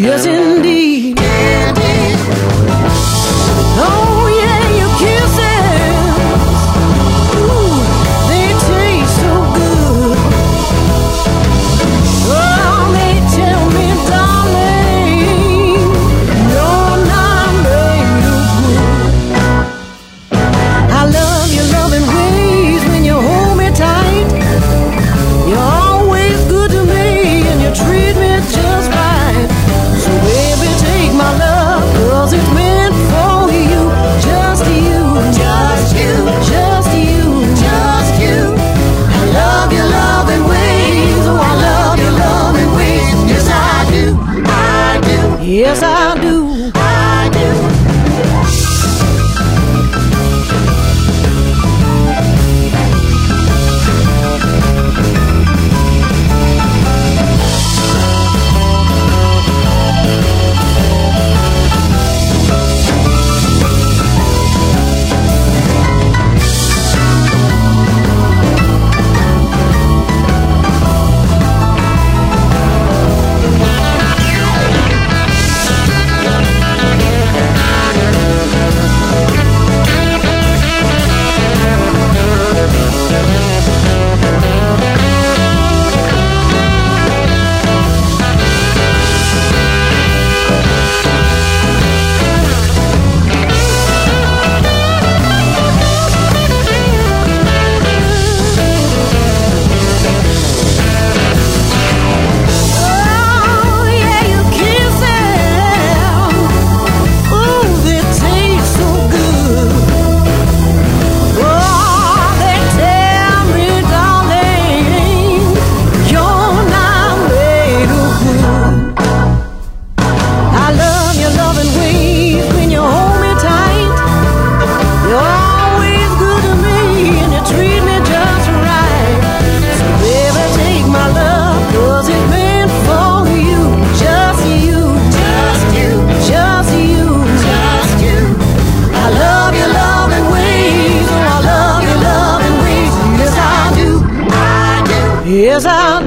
Yes, indeed. Oh, yeah, your kisses, ooh, they taste so good. Oh, they tell me, darling, you're not made of wood. I love your loving ways when you hold me tight. You're always good to me and you treat me just right. So baby, take my love, 'cause it's meant for you. Just you, just you, just you, just you. I love your loving ways. Oh, I love your loving ways. Yes, I do, I do. Yes, I do, I do. Yes, I